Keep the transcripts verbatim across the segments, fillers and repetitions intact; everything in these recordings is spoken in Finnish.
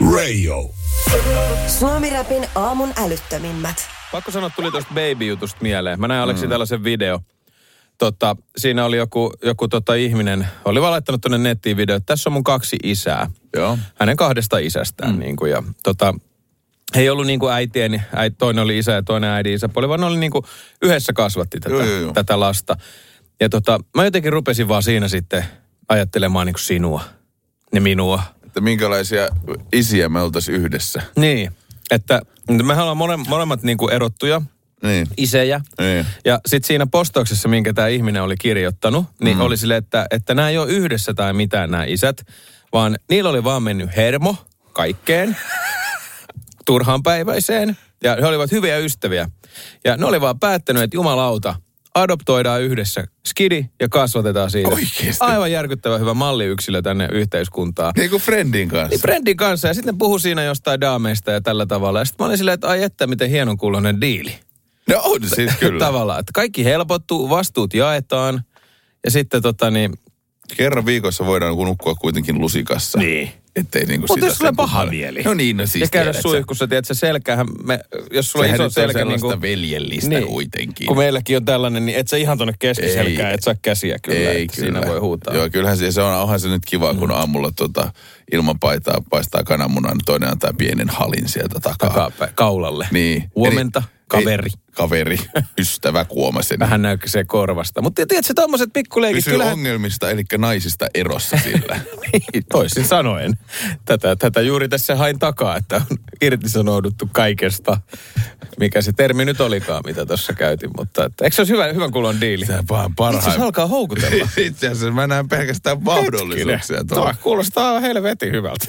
Radio. Suomi-räpin aamun älyttömimmät. Pakko sanoa, tuli tuosta Baby-jutusta mieleen. Mä näin Aleksi mm. tällaisen video. Tota, siinä oli joku, joku tota ihminen, oli vaan laittanut tuonne nettiin video, että tässä on mun kaksi isää. Joo. Hänen kahdesta isästään. Mm. Niin kuin, ja tota, he ei ollut niin kuin äitieni, äiti, toinen oli isä ja toinen äidin isäpuoli, vaan ne oli niin kuin yhdessä kasvatti tätä, joo, joo, joo. tätä lasta. Ja tota, mä jotenkin rupesin vaan siinä sitten ajattelemaan niin kuin sinua ja minua. Että minkälaisia isiä me oltaisiin yhdessä. Niin, että mehän ollaan mole, molemmat niin kuin erottuja. Niin. Isejä. Niin. Ja sitten siinä postauksessa, minkä tämä ihminen oli kirjoittanut, niin mm. oli silleen, että, että nämä ei ole yhdessä tai mitään nämä isät, vaan niillä oli vaan mennyt hermo kaikkeen, turhaanpäiväiseen, ja he olivat hyviä ystäviä. Ja ne oli vaan päättänyt, että jumalauta, adoptoidaan yhdessä skidi ja kasvatetaan siitä. Oikeesti? Aivan järkyttävän hyvä malliyksilö tänne yhteiskuntaan. Niin kuin friendin kanssa. Niin friendin kanssa, ja sitten ne puhui siinä jostain daameista ja tällä tavalla. Ja sitten mä olin silleen, että ai että miten hienon kuuloinen diili. No on siis kyllä. Tavallaan, että kaikki helpottuu, vastuut jaetaan ja sitten tota niin... Kerran viikossa voidaan nukkua kuitenkin lusikassa. Niin. Ettei niinku sitä... Mutta jos sulla on paha mieli. No niin, no siis ja käydä suihkussa, tiedät sä selkähän, me, jos sulla sehän on iso selkä... Sehän on sellaista niin veljellistä niin, kuitenkin. Kun meilläkin on tällainen, niin et sä ihan tonne keskiselkään, et saa käsiä kyllä. Ei kyllä. Siinä voi huutaa. Joo, kyllähän se, se on, onhan se nyt kiva, kun mm. aamulla tota, ilman paitaa paistaa kananmunan, niin toinen antaa pienen halin sieltä takaa. Takapäin, kaulalle. Niin. Huomenta. Kaveri. Ei, kaveri, ystävä, kuomasen. Vähän näykkisee korvasta. Mutta tiedätkö, tommoset pikkuleikit... Pysyy kyllähän... ongelmista, eli naisista erossa sillä. Niin, toisin sanoen. Tätä, tätä juuri tässä hain takaa, että on irtisanouduttu kaikesta. Mikä se termi nyt olikaan, mitä tuossa käytin. Mutta että, eikö se olisi hyvä, hyvän kulon diili? Se on parhain. Itse asiassa alkaa houkutella. Itse asiassa mä näen pelkästään mahdollisuuksia. Tuo kuulostaa helvetin hyvältä.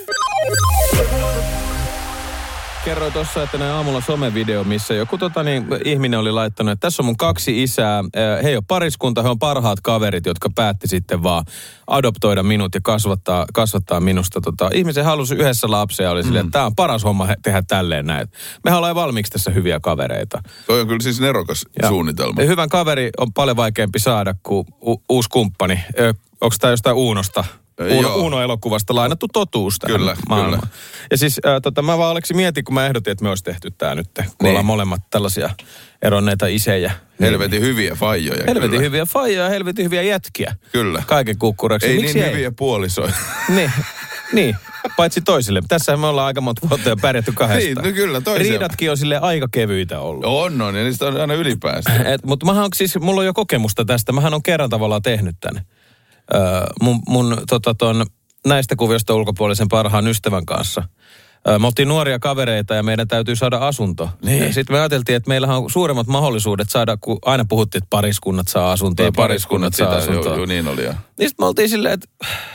Kerroin tuossa, että näin aamulla somevideo, missä joku tota, niin, ihminen oli laittanut, että tässä on mun kaksi isää. He ei ole pariskunta, he on parhaat kaverit, jotka päätti sitten vaan adoptoida minut ja kasvattaa, kasvattaa minusta. Tota, ihmisen halusi yhdessä lapsia ja oli silleen, mm. että tämä on paras homma tehdä tälleen näin. Mehän ollaan valmiiksi tässä hyviä kavereita. Toi on kyllä siis nerokas ja suunnitelma. Hyvän kaveri on paljon vaikeampi saada kuin u- uusi kumppani. Onko tämä jostain Uunosta? Uno, Uno-elokuvasta lainattu totuus tähän kyllä, maailmaan. Kyllä. Ja siis äh, tota, mä vaan Aleksi mietin, kun mä ehdotin, että me olisi tehty tää nyt, kun niin. ollaan molemmat tällaisia eronneita isejä. Helvetin hyviä faijoja. Helvetin kyllä. hyviä faijoja ja helvetin hyviä jätkiä. Kyllä. Kaiken kukkuraksi. Ei Miksi niin ei? hyviä puolisoja. niin, niin, paitsi toisille. Tässähän me ollaan aika monta vuotta jo pärjätty kahdesta. Niin, no kyllä toisille. Riidatkin on silleen aika kevyitä ollut. On, on, ja niistä on aina ylipäästä. Mutta mähän on siis, mulla on jo kokemusta tästä. Mähän on kerran tavallaan tehnyt tänne. Öö, mun mun tota ton... näistä kuviosta ulkopuolisen parhaan ystävän kanssa. Me oltiin nuoria kavereita ja meidän täytyy saada asunto. Niin. Sitten me ajateltiin, että meillähän on suuremmat mahdollisuudet saada, kun aina puhuttiin, että pariskunnat saa asuntoa ja pariskunnat, pariskunnat saa asuntoa. Joo, niin oli jo. Niin sitten me oltiin silleen, että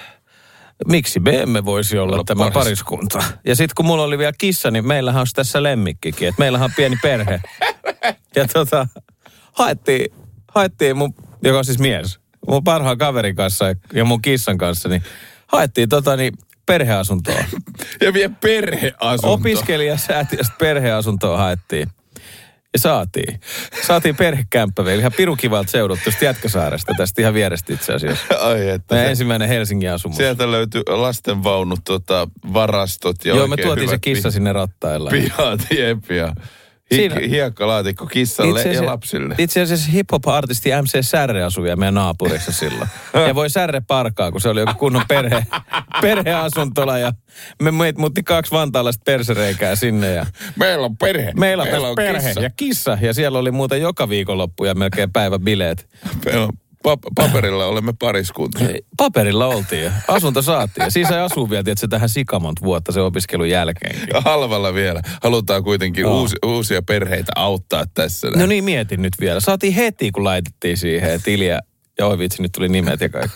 miksi me emme voisi olla no, tämä paris. pariskunta. Ja sitten kun mulla oli vielä kissa, niin meillähän olisi tässä lemmikkikin. Että meillähän on pieni perhe. ja tota, haettiin, haettiin mun, joka on siis mies, mun parhaan kaverin kanssa ja mun kissan kanssa, niin haettiin tota niin perheasuntoa. Ja vielä perheasuntoa. Opiskelijasäätiöstä perheasuntoa haettiin. Ja saatiin. Saatiin perhekämppä vielä. Ihan pirun kivalta seudut tuosta Jätkäsaaresta. Tästä ihan vierestä itse asiassa. Ai että. Meidän ensimmäinen Helsingin asumus. Sieltä löytyi lastenvaunut, tota, varastot ja joo, me tuotiin se kissa pi- sinne rattailla. Pihat, jep ja Hik- hiekkalaatikko kissalle asiassa, ja lapsille. Itse asiassa hip-hop-artisti M C Särre asui ja meidän naapurissa silloin. Ja voi Särre parkaa, kun se oli joku kunnon perhe, perheasuntola ja me muutti kaksi vantaalaista persereikää sinne. Ja meillä on perhe. Meillä on, meillä on perhe kissa. Ja kissa. Ja siellä oli muuten joka viikonloppu ja melkein päiväbileet. Meillä on pa- paperilla olemme pariskunta. Paperilla oltiin ja asunto saatiin. Ja siis ei asuu vielä, että se tähän sikamont vuotta se opiskelun jälkeenkin. Ja halvalla vielä. Halutaan kuitenkin oh. uusi, uusia perheitä auttaa tässä. No niin, mietin nyt vielä. Saatiin heti, kun laitettiin siihen tiliä. Ja oi vitsi, nyt tuli nimet ja kaikki.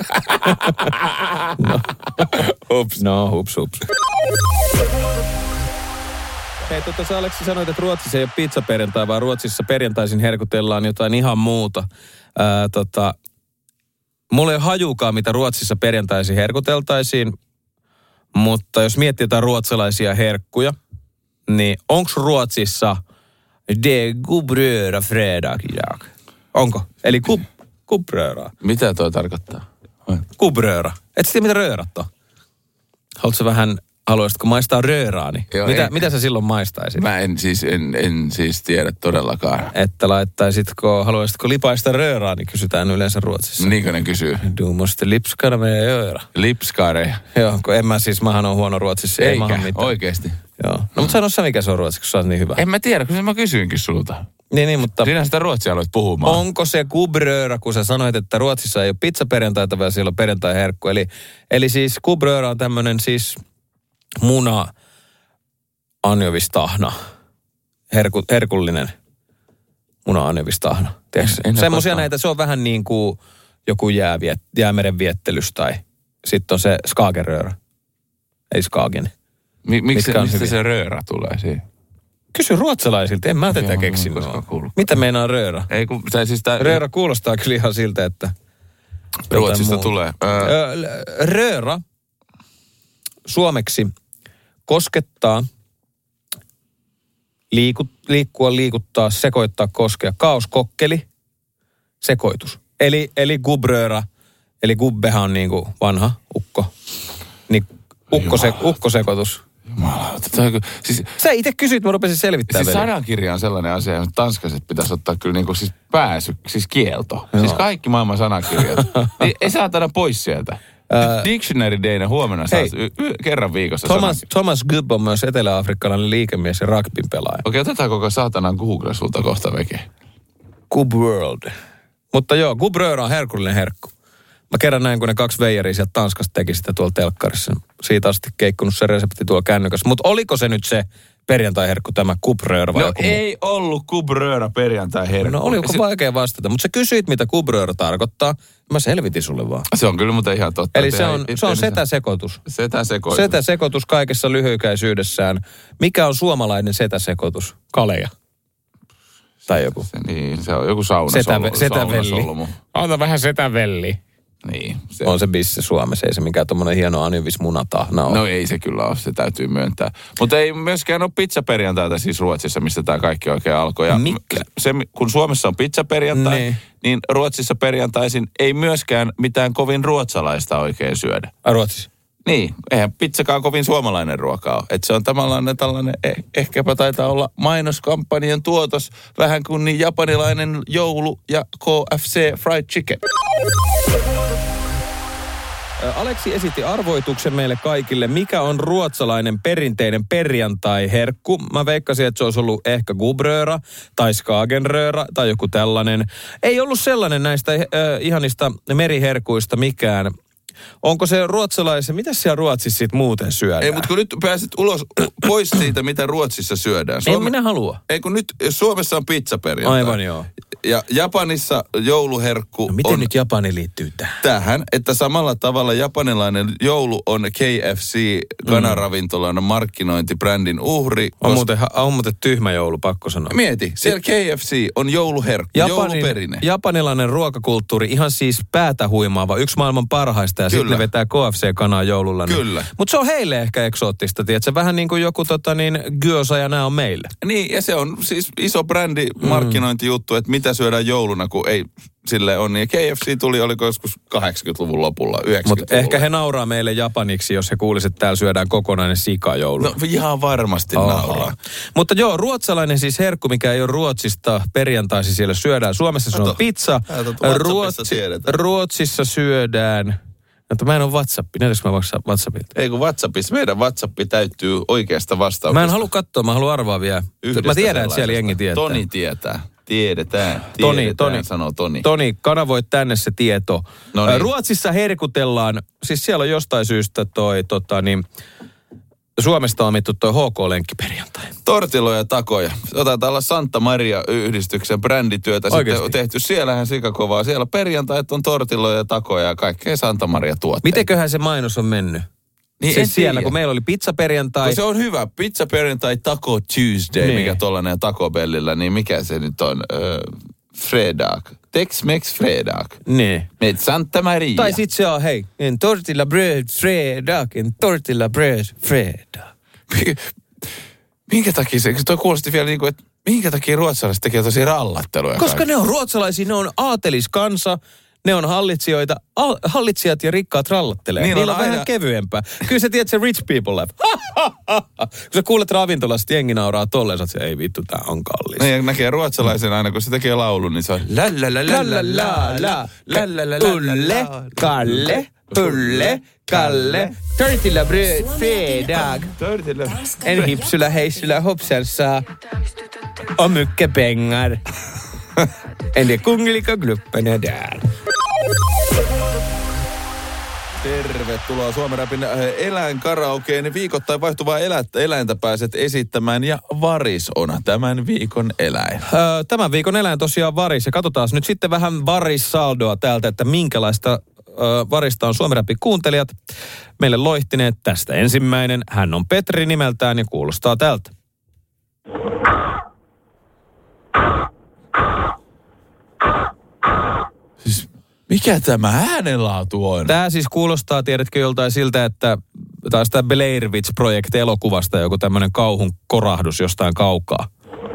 no. Hups. No, hups, hups. Hei, tota sä Aleksi sanoit, että Ruotsissa ei ole pizzaperjantai, vaan Ruotsissa perjantaisin herkutellaan jotain ihan muuta. Ää, tota, mulla ei ole hajukaan, mitä Ruotsissa perjantaisin herkuteltaisiin, mutta jos miettii jotain ruotsalaisia herkkuja, niin onks Ruotsissa de gubröra fredag? Onko? Eli kub, kubröra. Mitä toi tarkoittaa? Kubröra. Et sä tiedä, mitä röörat on? Haluatko vähän haluaisitko maistaa rööraani? Joo, mitä, ei. mitä sä silloin maistaisit? Mä en siis, en, en siis tiedä todellakaan. Että laittaisitko, haluaisitko lipaista rööraani, kysytään yleensä Ruotsissa. Niinkö ne kysyy? Du måste lipskara med öra. Lipskare. Joo, kun en mä siis, mähän on huono Ruotsissa. Ei maha Eikä, mitään. oikeesti. Joo. No mutta sano sä, mikä se on ruotsiksi, kun sä oot niin hyvä. En mä tiedä, kun mä kysyinkin sulta. Niin, niin, mutta Sinä sitä ruotsia aloit puhumaan. onko se kubrööra, kun sä sanoit, että Ruotsissa ei ole pizzaperjantaita, vaan siellä on perjantai-herkku. Eli, eli siis kubrööra on tämmönen siis muna anjovistahna. Herku, herkullinen muna anjovistahna. Semmoisia näitä, se on vähän niin kuin joku jääviet, jäämeren viettelys tai sitten on se skagerööra. Ei skagen. Mi- miksi, Mitkä on mistä hyviä? se röörä tulee siihen? Kysy ruotsalaisilta, en mä tätä Joo, keksinyt. koskaan kuullut. Mitä meinaa rööra? Ei kun, tai siis tää... Rööra kuulostaa kyllä ihan siltä, että Ruotsista jotain tulee. muuta. Öö, Ö, Rööra suomeksi koskettaa, liiku, liikkua, liikuttaa, sekoittaa, koskea. Kaoskokkeli, sekoitus. Eli, eli gubrööra, eli gubbehan on niin kuin vanha ukko. Niin ukkose, ukkosekoitus. Jumalauta. Toi, kun- siis, Sä itse kysyit, mä rupesin selvittämään. siis veli. sanankirja on sellainen asia, että tanskaset pitäisi ottaa kyllä niinku siis pääsy, siis kielto. Siis kaikki maailman sanakirjat. niin ei saatana pois sieltä. Dictionary Dayna huomenna saa Hei. y- y- kerran viikossa Thomas, sanakirja. Thomas Gubb on myös etelä-afrikkalainen liikemies ja rugbyn pelaaja. Okei, otetaan koko saatanan Google sulta kohta veke. Gub World. Mutta joo, Gubrööra on herkullinen herkku. Mä kerran näin, kun ne kaksi veijaria sieltä Tanskasta teki sitä tuolla telkkarissa. Siitä asti keikkunut se resepti tuolla kännykässä. Mutta oliko se nyt se perjantai-herkku, tämä Gubrööra vai No joku muu? ei ollut kubröörä perjantai herkku. No oliko se, vaikea vastata, mutta sä kysyit, mitä Gubrööra tarkoittaa. Mä selvitin sulle vaan. se on kyllä muuten ihan totta. Eli että se ei- on, ei- se on ei- setäsekoitus. Setäsekoitus. Setäsekoitus kaikessa lyhykäisyydessään. Mikä on suomalainen setäsekoitus? Kaleja. Tai joku. Se, niin, se on joku sauna. Setä, sol- setävelli. saunasolmu. Ota vähän setävelli. Niin. Se, On se bisse Suomessa, ei se mikään tommonen hieno anjovismunatahna ole. No ei se kyllä ole, se täytyy myöntää. Mutta ei myöskään ole pizzaperjantaita siis Ruotsissa, mistä tämä kaikki oikein alkoi. Ja Mikä? se, kun Suomessa on pizzaperjantai, Niin. niin Ruotsissa perjantaisin ei myöskään mitään kovin ruotsalaista oikein syödä. Ai Ruotsissa? Niin, eihän pizzakaan kovin suomalainen ruoka ole. Että se on tällainen, tällainen eh, ehkäpä taitaa olla mainoskampanjan tuotos, vähän kuin niin japanilainen joulu ja K F C fried chicken. Aleksi esitti arvoituksen meille kaikille, mikä on ruotsalainen perinteinen perjantai-herkku. Mä veikkasin, että se olisi ollut ehkä gubrööra tai skagenrööra tai joku tällainen. Ei ollut sellainen näistä äh, ihanista meriherkuista mikään. Onko se ruotsalaisen, mitä siellä Ruotsissa sit muuten syödään? Ei, mutta kun nyt pääset ulos, pois siitä, mitä Ruotsissa syödään. En minä halua. Ei, kun nyt Suomessa on pizzaperjantai. Aivan joo. Ja Japanissa jouluherkku No miten on nyt Japani liittyy tähän? tähän, että samalla tavalla japanilainen joulu on K F C kanaravintolan markkinointibrändin uhri. On koska- muuten, on muuten tyhmä joulu, pakko sanoa. Mieti, siellä K F C on jouluherkku, jouluperinne. Japanilainen ruokakulttuuri, ihan siis päätä huimaava, yksi maailman parhaista ja sitten Kyllä. ne vetää K F C-kanaa joululla. Niin. Kyllä. Mutta se on heille ehkä eksoottista, tiedätkö? Vähän niin kuin joku tota niin, gyoza ja nämä on meille. Niin, ja se on siis iso brändi markkinointijuttu, että mitä syödään jouluna, kun ei sille on. Niin K F C tuli, oliko joskus kahdeksankymmentäluvun lopulla, Mutta yhdeksänkymmentäluvulla. ehkä he nauraa meille japaniksi, jos he kuulisivat, että täällä syödään kokonainen sika jouluna. No ihan varmasti nauraa. Mutta joo, ruotsalainen siis herkku, mikä ei ole Ruotsista, perjantaisin siellä syödään. Suomessa se on Kato, pizza. kato, WhatsAppissa tiedetään. Ruotsissa syödään. Mutta mä en ole WhatsApp. Näytätkö mä WhatsAppilta? Ei kun WhatsAppissa, meidän WhatsApp täyttyy oikeasta vastauksesta. Mä en halua katsoa, mä haluan arvaa vielä. Yhdestä Mä tiedän, että siellä sellaisesta. jengi tietää. Toni tietää. Tiedetään. Toni, Tiedetään, Toni. sanoo Toni. Toni, kanavoit tänne se tieto. No niin. Ruotsissa herkutellaan, siis siellä on jostain syystä toi, tota niin, Suomesta on omittu toi H K-lenkkiperjantai. Tortiloja ja takoja. Otetaan olla Santa Maria-yhdistyksen brändityötä Oikeesti? sitten tehty. Siellähän sikakovaa. Siellä perjantait on tortiloja ja takoja ja kaikkea Santa Maria-tuotteita. Mitenköhän se mainos on mennyt? Niin Siis en siellä, tiedä. kun meillä oli pizzaperjantai. No se on hyvä. Pizza perjantai, Taco Tuesday, Niin. mikä tollainen Taco Bellillä, niin mikä se nyt on? Öö, fredag. Tex-Mex fredag. Niin. Med Santa Maria. Tai sit se on, hei, en tortilla bröd fredag, en tortilla bröd fredag. Minkä takia se, toi kuulosti vielä niin kuin, että minkä takia ruotsalaiset tekee tosi rallatteluja Koska kaikki? ne on ruotsalaisia, ne on aateliskansa, ne on hallitsijoita, al, hallitsijat ja rikkaat rallattelee. Niin Niillä on on aina... vähän kevyempää. Kyllä sä tiedät se rich people laugh. Kun sä kuulet ravintolasta, jengi nauraa tolleen, sä oot se, ei vittu, tää on kallis. No ja näkee ruotsalaisen aina, kun se tekee laulun, niin se on la la la la la la la la la Pulle, Kalle, Pulle, Kalle. Törtillä bröd, fredag. En hipsula, heissula, hoppsälsa. Och mycket pengar. En de kungliga grupperna där. Tervetuloa Suomen Rapin eläinkaraokeen. Viikoittain vaihtuvaa eläintä, eläintä pääset esittämään ja Varis on tämän viikon eläin. Öö, tämän viikon eläin tosiaan Varis. Ja katsotaan nyt sitten vähän Varis-saldoa täältä, että minkälaista öö, Varista on Suomen Rapin kuuntelijat meille loihtineet tästä. Ensimmäinen, hän on Petri nimeltään ja kuulostaa tältä. Siis mikä tämä äänenlaatu on? Tämä siis kuulostaa, tiedätkö, joltain siltä, että taas tämä Blair Witch-projekti elokuvasta joku tämmöinen kauhun korahdus jostain kaukaa.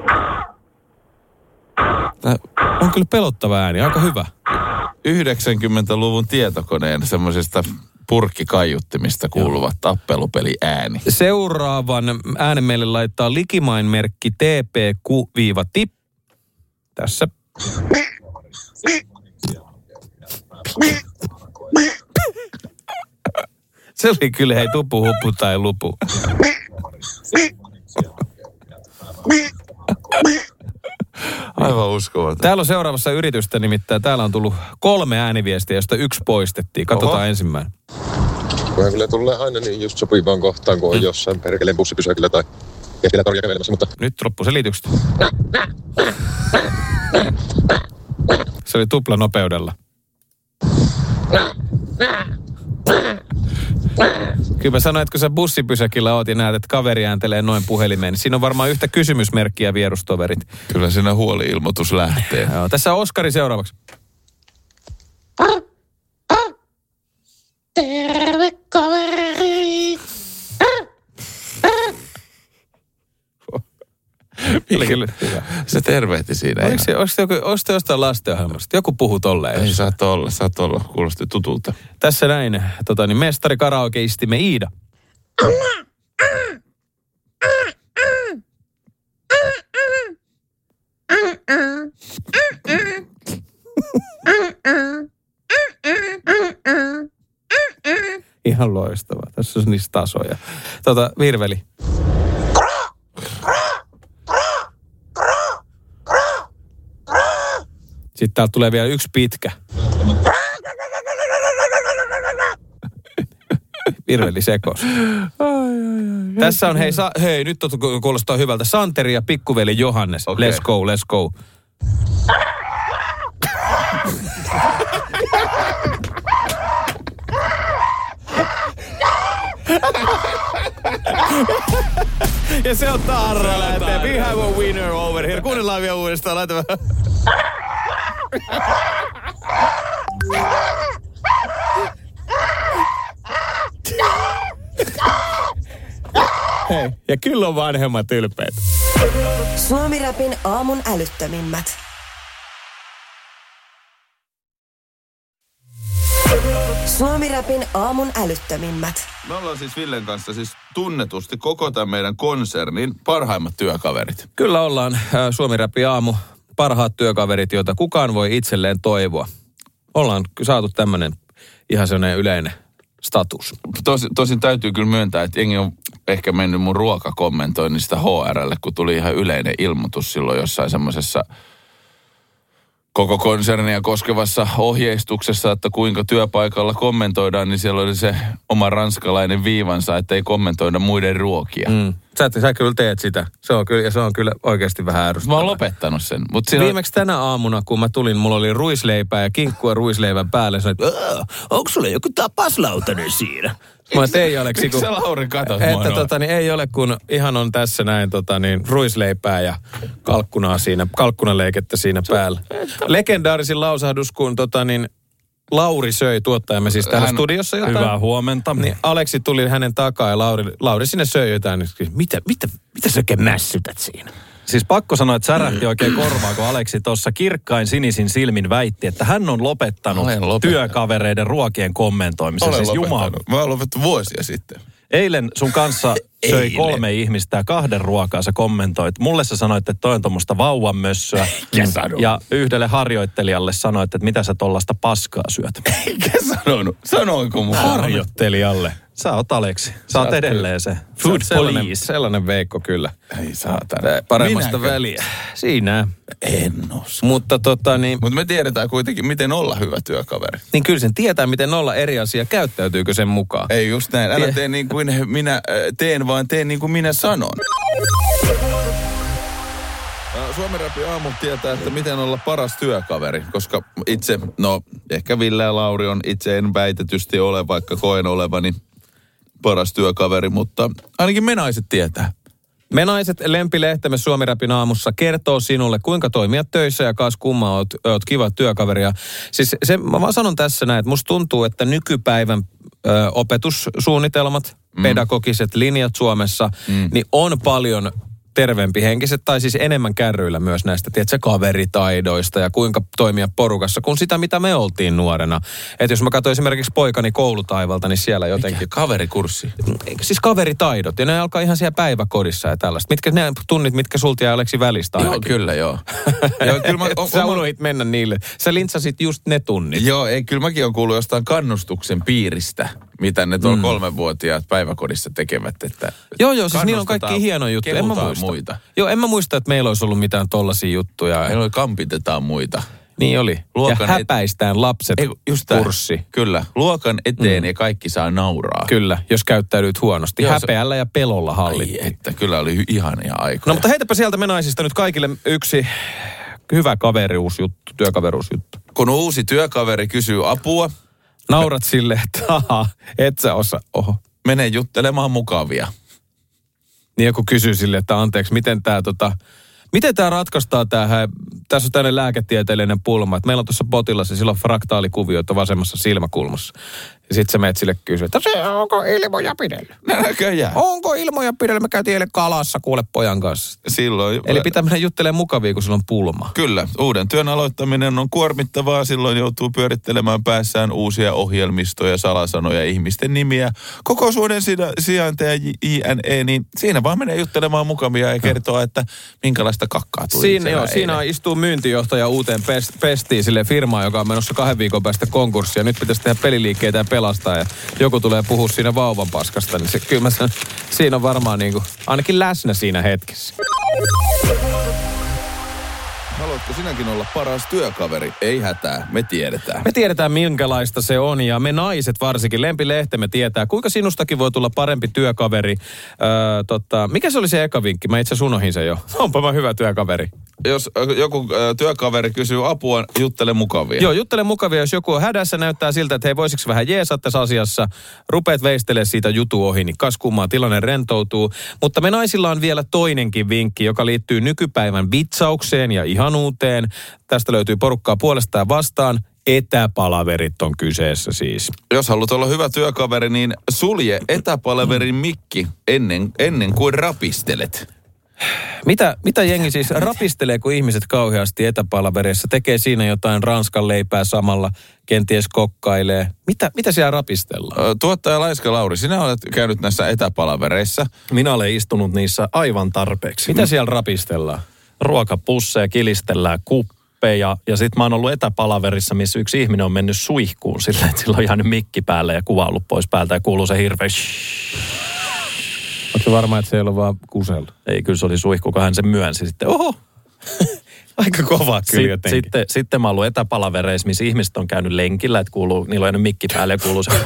Tämä on kyllä pelottava ääni, aika hyvä. yhdeksänkymmentäluvun tietokoneen semmoisesta purkkikaiuttimista kuuluva ja tappelupeli ääni. Seuraavan äänen meille laittaa likimain-merkki T P Q-tip. Tässä. Se oli kyllä hei tupu, huppu tai lupu. Aivan uskomaton. Täällä on seuraavassa yritystä nimittäin. Täällä on tullut kolme ääniviestiä, josta yksi poistettiin. Katsotaan Oho. ensimmäinen. Kun kyllä tulee aina niin just sopivaan kohtaan, kun on mm. jossain perkeleen bussipysäkillä tai keskellä toria kävelemässä, mutta... Nyt loppu selitykset. Se oli tupla nopeudella. Kyllä mä sanoin, että kun sä bussipysäkillä oot ja näet, että kaveri ääntelee noin puhelimeen, niin siinä on varmaan yhtä kysymysmerkkiä vierustoverit. Kyllä siinä huoli-ilmoitus lähtee. Joo, tässä on Oskari seuraavaksi. Terve kaveri! Se tervehti siinä. Oliko se, oliko se, joku, oliko se jostain lastenohjelmasta? Joku puhuu tolleen. Ei saat olla, saat olla. Kuulosti tutulta. Tässä näin, tota, niin mestari karaokeistimme Iida. Ihan loistavaa. Tässä on niistä tasoja. Tota, Virveli. Sitten täältä tulee vielä yksi pitkä. Virveli sekos. Tässä on, hei, sa, hei nyt kuulostaa hyvältä. Santeri ja pikkuveli Johannes. Okay. Let's go, let's go. Ja se on Tarra lähtee. We have a winner over here. Kuunnellaan vielä uudestaan. Laitamme. Hei, ja kyllä on vanhemmat ylpeät. Suomi Rapin aamun älyttömimmät. Suomi Rapin aamun älyttömimmät. Me ollaan siis Villen kanssa siis tunnetusti koko tämän meidän konsernin parhaimmat työkaverit. Kyllä ollaan Suomi Rapin aamu parhaat työkaverit, joita kukaan voi itselleen toivoa. Ollaan saatu tämmöinen ihan sellainen yleinen status. Tos, tosin täytyy kyllä myöntää, että jengi on ehkä mennyt mun ruokakommentoinnista H R:lle, kun tuli ihan yleinen ilmoitus silloin jossain semmoisessa koko konsernia koskevassa ohjeistuksessa, että kuinka työpaikalla kommentoidaan, niin siellä oli se oma ranskalainen viivansa, että ei kommentoida muiden ruokia. Mm. Sä, sä kyllä teet sitä. Se on kyllä, ja se on kyllä oikeasti vähän ärsyttävää. Mä oon lopettanut sen. Mut viimeksi tänä aamuna, kun mä tulin, mulla oli ruisleipää ja kinkkua ruisleivän päälle. Sanoin, että onko sulla joku tapaslautanen siinä? Mä et ei ole. Miksi sä Lauri katot että tota, niin ei ole, kun ihan on tässä näin tota, niin, ruisleipää ja kalkkunaa siinä, kalkkunaleikettä siinä päällä. Legendaarisin lausahdus, kun tota, niin, Lauri söi, tuottajamme siis täällä Hän, studiossa jotain. Hyvää huomenta. Niin Aleksi tuli hänen takaa ja Lauri, Lauri sinne söi jotain. Mitä, mitä, mitä sä oikein mässytät siinä? Siis pakko sanoa, että särähti oikein korvaa, kun Aleksi tuossa kirkkain sinisin silmin väitti, että hän on lopettanut, lopettanut. työkavereiden ruokien kommentoimisen. Olen siis lopettanut. Jumala. Mä olen lopettanut vuosia sitten. Eilen sun kanssa söi Eilen. kolme ihmistä ja kahden ruokaa sä kommentoit. Mulle sä sanoit, että toi on tommoista vauvanmössöä. Ja yhdelle harjoittelijalle sanoit, että mitä sä tollaista paskaa syöt. Eikä sanonut. Sanoinko mun? Harjoittelijalle. Sä oot Aleksi. Sä, sä oot edelleen se. Food sellainen, police. Sellainen Veikko kyllä. Ei saatana. Paremmasta Minäkö? väliä. Siinä. En usko. Mutta tota niin... Mutta me tiedetään kuitenkin, miten olla hyvä työkaveri. Niin kyllä sen tietää, miten olla eri asia. Käyttäytyykö sen mukaan? Ei just näin. Älä tee niin kuin minä teen, vaan teen niin kuin minä sanon. Suomen Rapin aamu tietää, että miten olla paras työkaveri, koska itse, no ehkä Ville ja Lauri on itse en väitetysti ole, vaikka koen olevani paras työkaveri, mutta ainakin me naiset tietää. Me naiset, Lempi Lehtemme Suomi Rapin aamussa kertoo sinulle, kuinka toimia töissä ja kaas kummaa oot, oot kiva työkaveria. Siis se, mä vaan sanon tässä näin, että musta tuntuu, että nykypäivän ö, opetussuunnitelmat, mm. pedagogiset linjat Suomessa, mm. niin on paljon terveempi henkiset, tai siis enemmän kärryillä myös näistä, tiedätkö, kaveritaidoista ja kuinka toimia porukassa, kuin sitä, mitä me oltiin nuorena. Että jos mä katsoin esimerkiksi poikani koulutaivalta, niin siellä jotenkin... Mikä? Kaverikurssi? Siis kaveritaidot, ja ne alkaa ihan siellä päiväkodissa ja tällaista. Mitkä ne tunnit, mitkä sulta jää Aleksi välistä ainakin? Joo, kyllä joo. joo kyllä mä, on, Sä oma... unohit mennä niille. Sä lintsasit just ne tunnit. Joo, ei, kyllä mäkin olen kuullut jostain kannustuksen piiristä, mitä ne tuolla mm. kolmenvuotiaat päiväkodissa tekevät. Että joo, joo, siis niillä on kaikki hienoja juttuja. En mä muista. Muita. Joo, en mä muista, että meillä olisi ollut mitään tollaisia juttuja. Meillä oli kampitetaan muita. Niin oli. Luokan ja häpäistään et... lapset Ei, just kurssi. Tämä. Kyllä. Luokan eteen mm. ja kaikki saa nauraa. Kyllä, jos käyttäydyt huonosti. Joo, häpeällä ja pelolla hallittiin. Ai, että kyllä oli hy- ihania aikoja. No mutta heitäpä sieltä me naisista nyt kaikille yksi hyvä kaveriusjuttu, työkaveruusjuttu. Kun uusi työkaveri kysyy apua. Naurat sille, että aha, et sä osaa. Oho. Mene juttelemaan mukavia. Niin joku kysyy sille, että anteeksi, miten tämä tota, miten tää ratkaistaan tähän, tässä on tämmöinen lääketieteellinen pulma, että meillä on tuossa potilassa, sillä on fraktaalikuvioita vasemmassa silmäkulmassa. Ja sit sä menet sille kysyä, että se onko ilmoja pidellä? Näköjään. Onko ilmoja pidellä? Me käytiin eilen kalassa kuule pojan kanssa. Silloin. Eli pitää mennä juttelemaan mukavia, kun sillä on pulma. Kyllä. Uuden työn aloittaminen on kuormittavaa. Silloin joutuu pyörittelemään päässään uusia ohjelmistoja, salasanoja, ihmisten nimiä. Koko suuden sijainteja jne. Niin siinä vaan menee juttelemaan mukavia ja kertoo, että minkälaista kakkaa tuli. Siinä, joo, siinä istuu myyntijohtaja uuteen pest, pestiin sille firmaan, joka on menossa kahden viikon päästä konkurssia. Nyt pitäisi tehdä peliliikkeitä ja pelastaa ja joku tulee puhua siinä vauvan paskasta, niin se, kyllä mä sanon, siinä on varmaan niin kuin, ainakin läsnä siinä hetkessä. Haluatko sinäkin olla paras työkaveri? Ei hätää, me tiedetään. Me tiedetään, minkälaista se on, ja me naiset varsinkin, Lempi Lehtemme tietää, kuinka sinustakin voi tulla parempi työkaveri. Öö, tota, mikä se oli se eka vinkki? Mä itse unohin sen jo. Onpa mä hyvä työkaveri. Jos joku ö, työkaveri kysyy apua, juttele mukavia. Joo, juttele mukavia. Jos joku on hädässä, näyttää siltä, että hei, voisiko vähän jeesaa tässä asiassa. Rupeat veistelemään siitä jutu ohi, niin kas kummaa, tilanne rentoutuu. Mutta me naisilla on vielä toinenkin vinkki, joka liittyy nykypäivän vitsaukseen ja ihanuuteen. Tästä löytyy porukkaa puolesta ja vastaan. Etäpalaverit on kyseessä siis. Jos haluat olla hyvä työkaveri, niin sulje etäpalaverin mikki ennen, ennen kuin rapistelet. Mitä, mitä jengi siis rapistelee, kun ihmiset kauheasti etäpalavereissa tekee siinä jotain ranskan leipää samalla, kenties kokkailee? Mitä, mitä siellä rapistellaan? Tuottaja Laiska Lauri, sinä olet käynyt näissä etäpalavereissa. Minä olen istunut niissä aivan tarpeeksi. Mitä siellä rapistellaan? Ruokapusseja, kilistellään kuppeja ja sitten mä oon ollut etäpalaverissa, missä yksi ihminen on mennyt suihkuun silleen, että sillä on jäänyt mikki päälle ja kuva ollut pois päältä ja kuuluu se hirveä Oletko varma, että se ei ole vaan kusellut? Ei, kyllä se oli suihku, kun hän sen myönsi sitten. Oho! Aika kova kyllä jotenkin. Sitten, sitten mä oon ollut etäpalavereissa, missä ihmiset on käynyt lenkillä, että kuuluu, niillä on jäänyt mikki päälle ja kuuluu se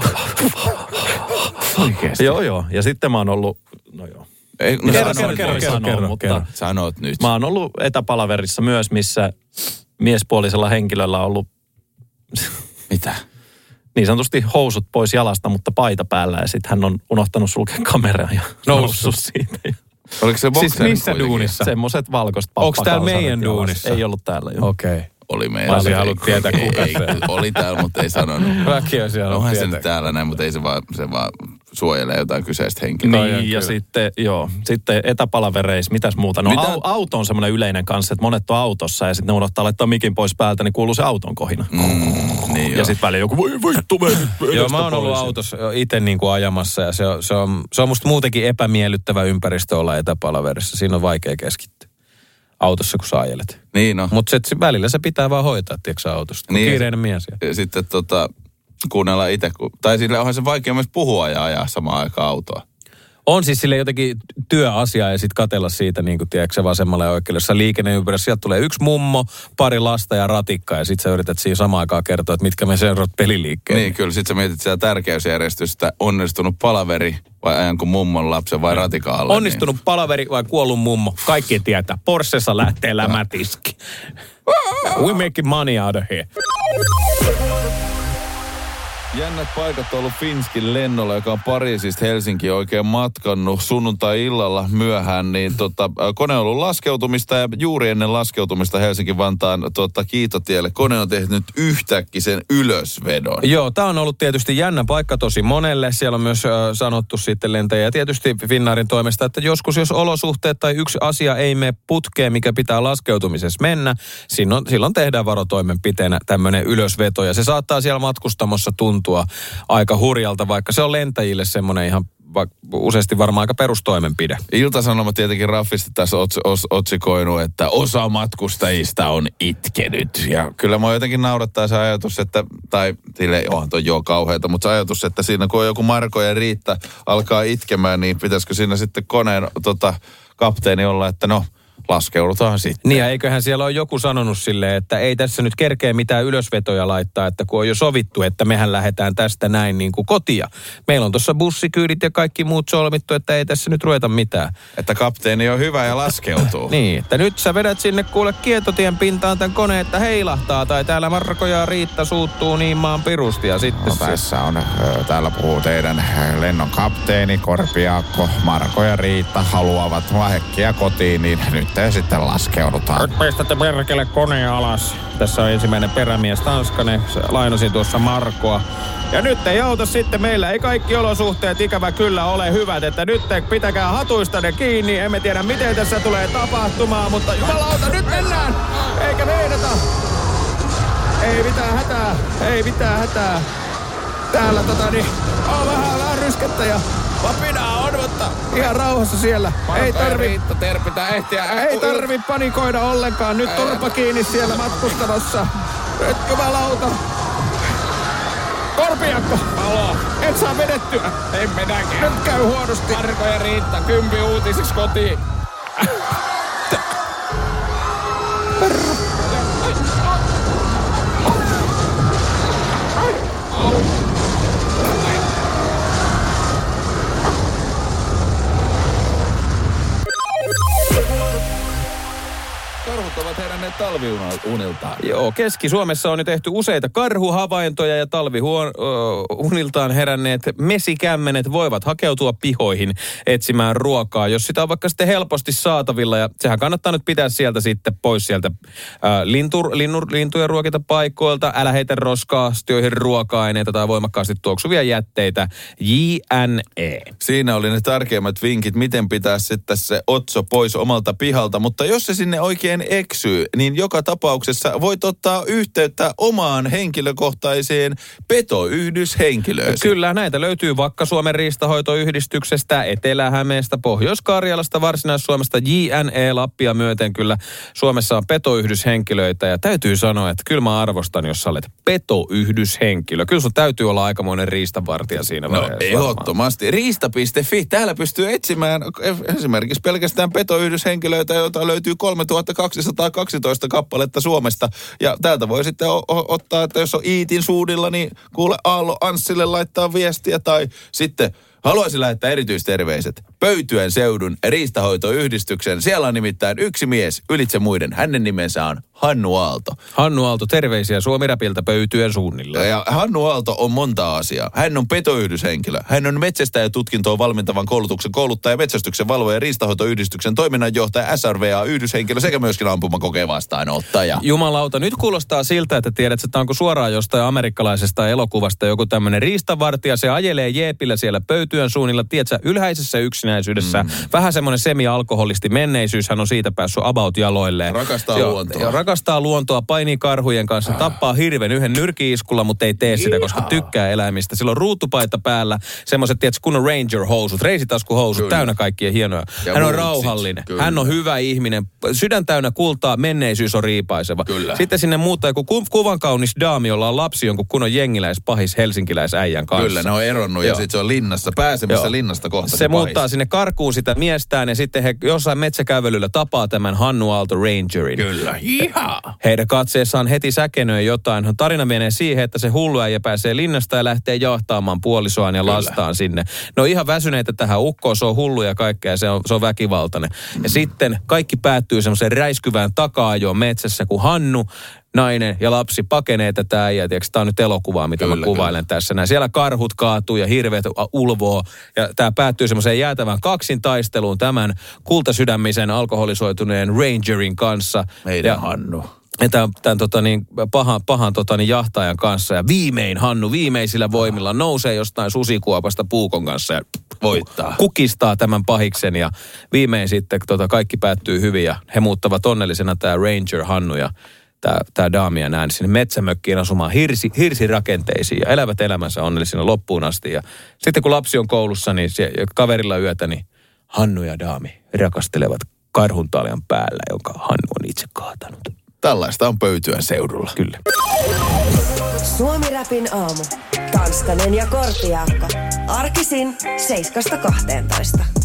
oikeesti? Joo, joo. Ja sitten mä oon ollut, no joo. Ei, no kerro, kerro, kerro, kerro, kerro, kerro. Sanot nyt. Mä oon ollut etäpalaverissa myös, missä miespuolisella henkilöllä on ollut mitä? Niin sanotusti housut pois jalasta, mutta paita päällä. Ja sitten hän on unohtanut sulkea kameraa ja noussut siitä. Oliko se bokseri? Siis missä duunissa? Semmoiset valkoiset pappakausarit. Onko täällä meidän duunissa? Ei ollut täällä, joo. Okei. Okay. oli meillä. Mä olisin halunnut tietää, kuka ei, se on. Oli täällä, mutta ei sanonut. Mäkin olisin halunnut Onhan se tietää. nyt täällä näin, mutta ei se vaan, se vaan suojelee jotain kyseistä henkilöä. Niin, Toi on ja kyllä. sitten, joo, sitten etäpalavereissa, mitäs muuta? No Mitä? au, auto on semmoinen yleinen kanssa, että monet on autossa ja sitten ne unohtaa laittaa mikin pois päältä, niin kuuluu se auton kohina. Mm, niin Ja sitten väliin joku, voi vittu, me nyt Joo, mä oon ollut autossa itse niin kuin ajamassa ja se on, se, on, se on musta muutenkin epämiellyttävä ympäristö olla etäpalaverissa. Siinä on vaikea keskittyä autossa, kun sä ajelet. Niin no. Mutta välillä se pitää vaan hoitaa, tiedätkö sä autosta. Niin. Kiireinen mies. Ja sitten tota, kuunnella itse, kun, tai sille onhan se vaikea myös puhua ja ajaa samaan aikaan autoa. On siis sille jotenkin työasia ja sitten katella siitä, niin kuin tiedätkö, vasemmalle ja oikealle. Jossa liikenneympäristö, sieltä tulee yksi mummo, pari lasta ja ratikka ja sitten sä yrität siinä samaan aikaan kertoa, että mitkä me seuraat peliliikkeen. Niin, kyllä. Sitten sä mietit sitä tärkeysjärjestystä, onnistunut palaveri vai ajanko mummon lapsen vai ratikan alle. Onnistunut palaveri vai kuollut mummo? Kaikki tietää. Porschessa lähtee lämätiski. We making money out of here. Jännät paikat on ollut Finskin lennolla, joka on Pariisista Helsinkiin oikein matkannut sunnuntai-illalla myöhään, niin tota, kone on ollut laskeutumista ja juuri ennen laskeutumista Helsinki-Vantaan tota, Kiitotielle kone on tehnyt yhtäkkiä sen ylösvedon. Joo, tämä on ollut tietysti jännä paikka tosi monelle. Siellä on myös äh, sanottu sitten lentäjä tietysti Finnairin toimesta, että joskus jos olosuhteet tai yksi asia ei mene putkeen, mikä pitää laskeutumisessa mennä, silloin, silloin tehdään varotoimenpiteenä tämmöinen ylösveto ja se saattaa siellä matkustamossa tuntua aika hurjalta, vaikka se on lentäjille semmoinen ihan va- useasti varmaan aika perustoimenpide. Ilta-Sanomat tietenkin Raffista tässä ots, os, otsikoinut, että osa matkustajista on itkenyt. Ja kyllä mä jotenkin naurattaa se ajatus, että, tai sille onhan toi joo kauheata, mutta se ajatus, että siinä kun on joku Marko ja Riitta alkaa itkemään, niin pitäisikö siinä sitten koneen tota, kapteeni olla, että no, laskeudutaan sitten. Niin ja eiköhän siellä ole joku sanonut silleen, että ei tässä nyt kerkeä mitään ylösvetoja laittaa, että kun on jo sovittu, että mehän lähdetään tästä näin niin kuin kotia. Meillä on tuossa bussikyydit ja kaikki muut solmittu, että ei tässä nyt ruveta mitään. Että kapteeni on hyvä ja laskeutuu. Niin, että nyt sä vedät sinne kuule Kietotien pintaan tämän koneen, että heilahtaa, tai täällä Marko ja Riitta suuttuu niin maan pirusti ja sitten No, se... tässä on, täällä puhuu teidän lennon kapteeni Korpiaakko. Marko ja Riitta haluavat äkkiä kotiin, niin nyt te sitten laskeudutaan. Nyt pistätte perkele koneen alas. Tässä on ensimmäinen perämies Tanskanen. Lainasin tuossa Markoa. Ja nyt ei auta sitten. Meillä ei kaikki olosuhteet ikävä kyllä ole hyvät. Että nyt pitäkää hatuistanne kiinni. Emme tiedä miten tässä tulee tapahtumaan. Mutta jumalauta, nyt mennään! Eikä meinata! Ei mitään hätää. Ei mitään hätää. Täällä tota niin, on vähän, vähän ryskettä ja vapinaa on, mutta ihan rauhassa siellä. Ei tarvi, terpitää ehtiä. ei tarvi panikoida ollenkaan. Nyt turpa kiinni siellä matkustamossa. Nyt jumalauta. Korpiakko! Alo. Et saa vedettyä. En minäkään. Nyt käy huonosti. Marko ja Riitta, kympi uutisiksi kotiin. Karhut ovat heränneet talviuniltaan. Joo, Keski-Suomessa on jo tehty useita karhuhavaintoja ja talviuniltaan heränneet mesikämmenet voivat hakeutua pihoihin etsimään ruokaa, jos sitä on vaikka sitten helposti saatavilla. Ja sehän kannattaa nyt pitää sieltä sitten pois sieltä ää, lintur, linnur, lintujen ruokintapaikoilta. Älä heitä roskaa, astioihin ruoka-aineita tai voimakkaasti tuoksuvia jätteitä. J N E. Siinä oli ne tärkeimmät vinkit, miten pitää sitten se otso pois omalta pihalta. Mutta jos se sinne oikein eksyy, niin joka tapauksessa voit ottaa yhteyttä omaan henkilökohtaiseen petoyhdyshenkilöön. Kyllä, näitä löytyy Vakka-Suomen riistanhoitoyhdistyksestä, Etelä-Hämeestä, Pohjois-Karjalasta, Varsinais-Suomesta, J N E, Lappia myöten. Kyllä Suomessa on petoyhdyshenkilöitä ja täytyy sanoa, että kyllä mä arvostan, jos sä olet petoyhdyshenkilö. Kyllä sun täytyy olla aikamoinen riistavartija siinä. No ehdottomasti. Riista piste fi. Täällä pystyy etsimään esimerkiksi pelkästään petoyhdyshenkilöitä, joita löytyy kolmetuhattakaksisataakaksitoista kappaletta Suomesta. Ja täältä voi sitten o- o- ottaa, että jos on Iitin suudilla, niin kuule Aallo Anssille laittaa viestiä. Tai sitten haluaisin lähettää erityisterveiset Pöytyän seudun riistahoitoyhdistyksen. Siellä on nimittäin yksi mies ylitse muiden. Hänen nimensä on Hannu Aalto. Hannu Aalto, terveisiä Suomi-räpiltä pöytyjen suunnilla. Ja Hannu Aalto on monta asiaa. Hän on petoyhdyshenkilö. Hän on metsästäjätutkintoon valmentavan koulutuksen kouluttaja, metsästyksen valvoja ja riistanhoitoyhdistyksen toiminnanjohtaja, S R V A-yhdyshenkilö sekä myöskin ampumakokeen vastaanottaja. Jumalauta, nyt kuulostaa siltä, että tiedät, että tämä onko suoraan jostain amerikkalaisesta elokuvasta joku tämmöinen riistavartija. Se ajelee jeepillä siellä pöytyjen suunnilla, tiedätkö, ylhäisessä yksinäisyydessä. Mm. Vähän semmoinen semi-alkoholisti menneisyys, hän on siitä päässyt about jaloilleen. Rakastaa jo, luontoa. Jo, rakastaa luontoa, painii karhujen kanssa, ah. tappaa hirven yhden nyrki-iskulla, mutta ei tee sitä, koska tykkää eläimistä. Sillä on ruutupaita päällä, semmoiset, tiedätkö, kunnon ranger-housut, reisitaskuhousut, Kyllä. täynnä kaikkia hienoja. Ja hän on rauhallinen, Kyllä. hän on hyvä ihminen, sydän täynnä kultaa, menneisyys on riipaiseva. Kyllä. Sitten sinne muuttaa joku ku, kuvan kaunis daami, jolla on lapsi jonkun kunnon jengiläis, pahis, helsinkiläisäijän kanssa. Kyllä, ne on eronnut Joo. ja sitten se on linnassa, pääsemässä Joo. linnasta kohta. Se, se muuttaa sinne karkuun sitä miestään ja sitten he jossain metsäkävelyllä tapaa tämän Hannu Aalto Rangerin. Kyllä, ihan. Heidän katseessaan heti säkenöi jotain. Tarina menee siihen, että se hullu äijä pääsee linnasta ja lähtee jahtaamaan puolisoaan ja Kyllä. lastaan sinne. Ne on ihan väsyneitä tähän ukkoon, se on hullu ja kaikkea, se on, se on väkivaltainen. Mm. Ja sitten kaikki päättyy semmoiseen räiskyvään taka-ajoon metsässä, kun Hannu, nainen ja lapsi pakenee tätä äijää. Tämä on nyt elokuvaa, mitä kyllä, mä kuvailen kyllä. tässä. Näin. Siellä karhut kaatuu ja hirveät ulvoo. Ja tämä päättyy semmoiseen jäätävään kaksintaisteluun tämän kultasydämisen alkoholisoituneen Rangerin kanssa. Meidän ja, Hannu. Ja tämän, tämän tota niin, pahan, pahan tota niin, jahtajan kanssa. Ja viimein Hannu viimeisillä voimilla nousee jostain susikuopasta puukon kanssa ja voittaa. Kukistaa tämän pahiksen. Ja viimein sitten tota, kaikki päättyy hyvin ja he muuttavat onnellisena tämä Ranger Hannu ja Tämä, tämä daami ja näin sinne metsämökkiin asumaan hirsi, hirsirakenteisiin ja elävät elämänsä onnellisina loppuun asti. Ja sitten kun lapsi on koulussa, niin se, kaverilla yötä, niin Hannu ja daami rakastelevat karhuntaljan päällä, jonka Hannu on itse kaatanut. Tällaista on pöytyä seudulla. Kyllä. Suomi-räpin aamu. Tanskanen ja Korpiaakko. Arkisin seiskasta kahteentoista.